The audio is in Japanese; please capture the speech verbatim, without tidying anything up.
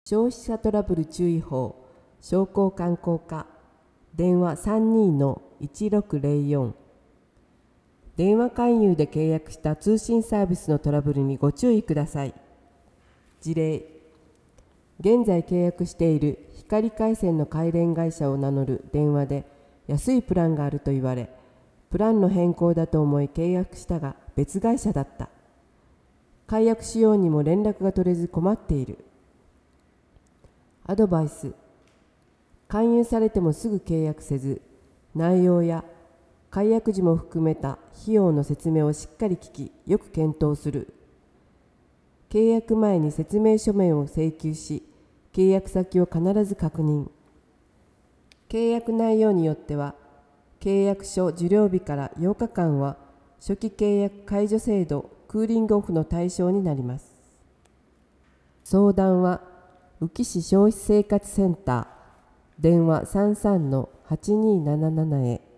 消費者トラブル注意報、商工観光課、電話 さんにーのいちろくぜろよん。電話勧誘で契約した通信サービスのトラブルにご注意ください。事例、現在契約している光回線の関連会社を名乗る電話で安いプランがあると言われ、プランの変更だと思い契約したが別会社だった。解約しようにも連絡が取れず困っている。アドバイス、勧誘されてもすぐ契約せず、内容や解約時も含めた費用の説明をしっかり聞き、よく検討する。契約前に説明書面を請求し、契約先を必ず確認。契約内容によっては、契約書受領日からようかかんは初期契約解除制度クーリングオフの対象になります。相談は宇城市消費生活センター、電話 さんさんのはちにーなななな へ。